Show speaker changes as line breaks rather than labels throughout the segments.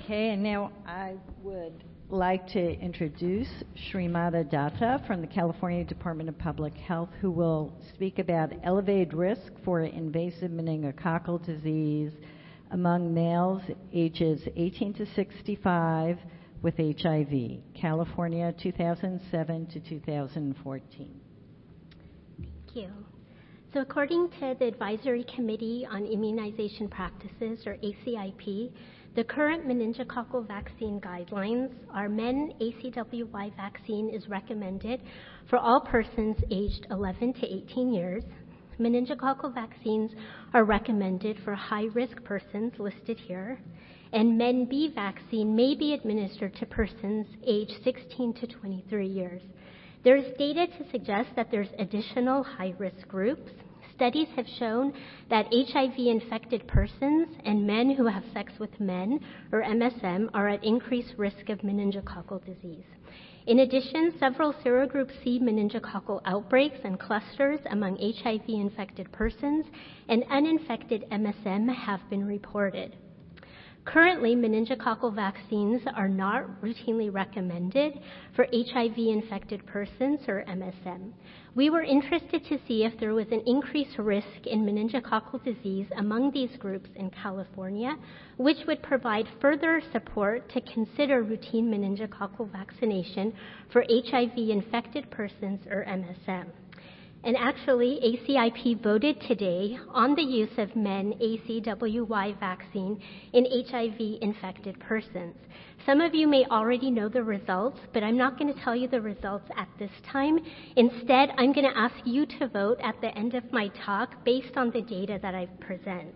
Okay, and now I would like to introduce Srimata Datta from the California Department of Public Health, who will speak about elevated risk for invasive meningococcal disease among males ages 18 to 65 with HIV, California 2007 to 2014.
Thank you. So according to the Advisory Committee on Immunization Practices, or ACIP, the current meningococcal vaccine guidelines are men ACWY vaccine is recommended for all persons aged 11 to 18 years. Meningococcal vaccines are recommended for high-risk persons listed here, and Men B vaccine may be administered to persons aged 16 to 23 years. There's data to suggest that there's additional high-risk groups. Studies have shown that HIV-infected persons and men who have sex with men, or MSM, are at increased risk of meningococcal disease. In addition, several serogroup C meningococcal outbreaks and clusters among HIV-infected persons and uninfected MSM have been reported. Currently, meningococcal vaccines are not routinely recommended for HIV-infected persons or MSM. We were interested to see if there was an increased risk in meningococcal disease among these groups in California, which would provide further support to consider routine meningococcal vaccination for HIV-infected persons or MSM. And actually, ACIP voted today on the use of men ACWY vaccine in HIV-infected persons. Some of you may already know the results, but I'm not going to tell you the results at this time. Instead, I'm going to ask you to vote at the end of my talk based on the data that I present.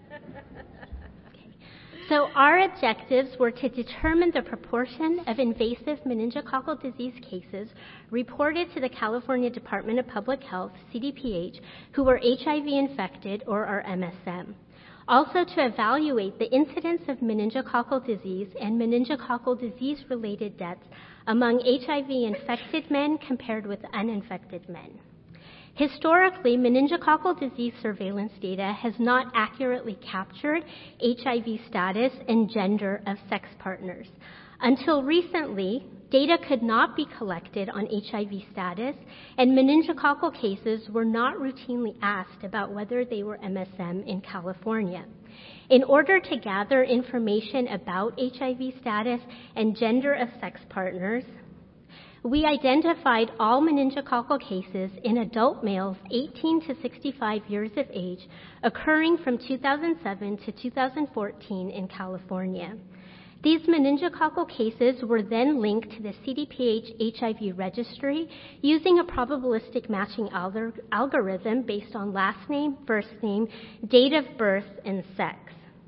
So our objectives were to determine the proportion of invasive meningococcal disease cases reported to the California Department of Public Health, CDPH, who were HIV infected or are MSM. Also to evaluate the incidence of meningococcal disease and meningococcal disease-related deaths among HIV-infected men compared with uninfected men. Historically, meningococcal disease surveillance data has not accurately captured HIV status and gender of sex partners. Until recently, data could not be collected on HIV status, and meningococcal cases were not routinely asked about whether they were MSM in California. In order to gather information about HIV status and gender of sex partners, we identified all meningococcal cases in adult males 18 to 65 years of age occurring from 2007 to 2014 in California. These meningococcal cases were then linked to the CDPH HIV registry using a probabilistic matching algorithm based on last name, first name, date of birth, and sex.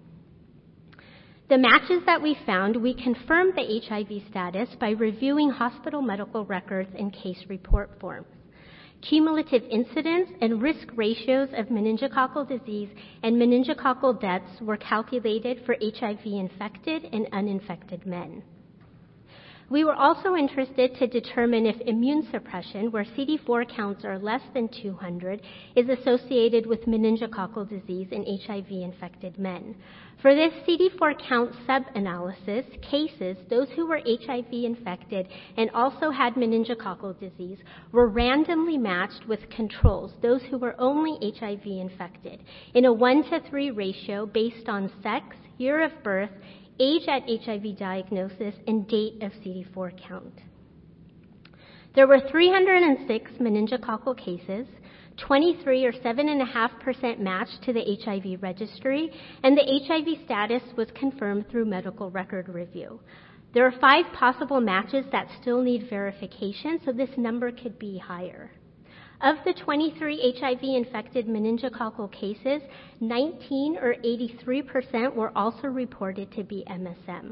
The matches that we found, we confirmed the HIV status by reviewing hospital medical records and case report forms. Cumulative incidence and risk ratios of meningococcal disease and meningococcal deaths were calculated for HIV-infected and uninfected men. We were also interested to determine if immune suppression, where CD4 counts are less than 200, is associated with meningococcal disease in HIV-infected men. For this CD4 count sub-analysis, cases, those who were HIV-infected and also had meningococcal disease, were randomly matched with controls, those who were only HIV-infected, in a 1-to-3 ratio based on sex, year of birth, age at HIV diagnosis, and date of CD4 count. There were 306 meningococcal cases, 23 or 7.5% matched to the HIV registry, and the HIV status was confirmed through medical record review. There are 5 possible matches that still need verification, so this number could be higher. Of the 23 HIV-infected meningococcal cases, 19 or 83% were also reported to be MSM.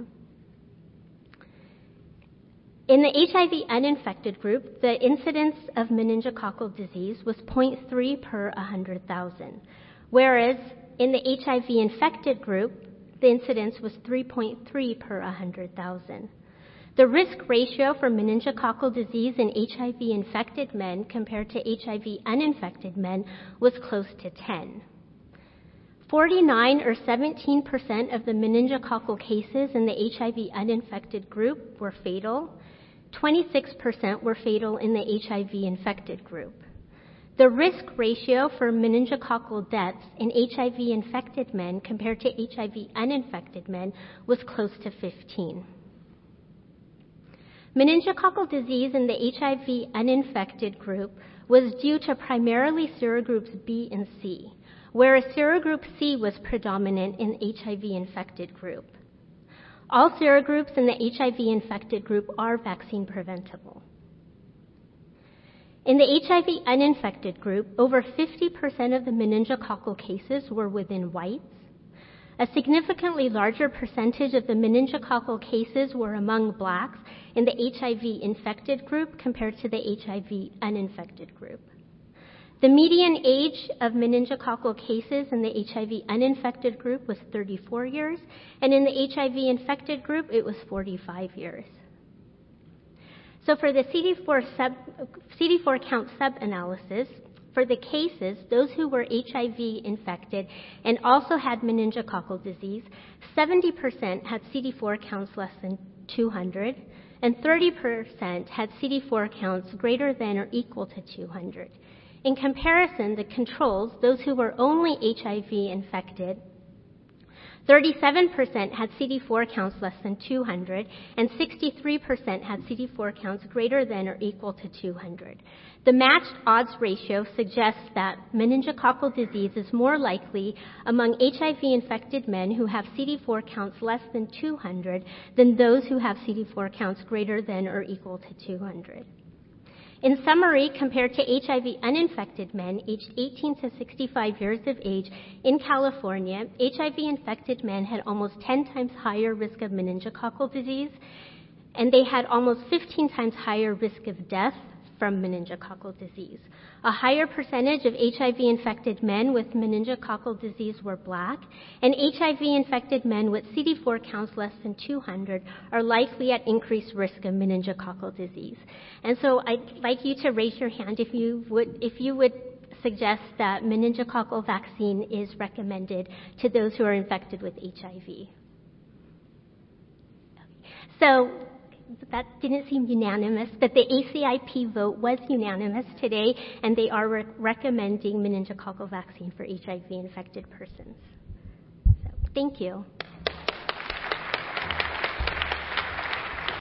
In the HIV uninfected group, the incidence of meningococcal disease was 0.3 per 100,000, whereas in the HIV-infected group, the incidence was 3.3 per 100,000. The risk ratio for meningococcal disease in HIV-infected men compared to HIV uninfected men was close to 10. 49 or 17% of the meningococcal cases in the HIV uninfected group were fatal. 26% were fatal in the HIV infected group. The risk ratio for meningococcal deaths in HIV infected men compared to HIV uninfected men was close to 15. Meningococcal disease in the HIV uninfected group was due to primarily serogroups B and C, whereas serogroup C was predominant in the HIV infected group. All serogroups in the HIV infected group are vaccine preventable. In the HIV uninfected group, over 50% of the meningococcal cases were within whites. A significantly larger percentage of the meningococcal cases were among blacks in the HIV infected group compared to the HIV uninfected group. The median age of meningococcal cases in the HIV uninfected group was 34 years, and in the HIV infected group, it was 45 years. So for the CD4 count sub-analysis, for the cases, those who were HIV infected and also had meningococcal disease, 70% had CD4 counts less than 200, and 30% had CD4 counts greater than or equal to 200. In comparison, the controls, those who were only HIV infected, 37% had CD4 counts less than 200, and 63% had CD4 counts greater than or equal to 200. The matched odds ratio suggests that meningococcal disease is more likely among HIV-infected men who have CD4 counts less than 200 than those who have CD4 counts greater than or equal to 200. In summary, compared to HIV uninfected men aged 18 to 65 years of age in California, HIV-infected men had almost 10 times higher risk of meningococcal disease, and they had almost 15 times higher risk of death from meningococcal disease. A higher percentage of HIV-infected men with meningococcal disease were black, and HIV-infected men with CD4 counts less than 200 are likely at increased risk of meningococcal disease. And so I'd like you to raise your hand if you would suggest that meningococcal vaccine is recommended to those who are infected with HIV. So that didn't seem unanimous, but the ACIP vote was unanimous today, and they are recommending meningococcal vaccine for HIV-infected persons. So, thank you.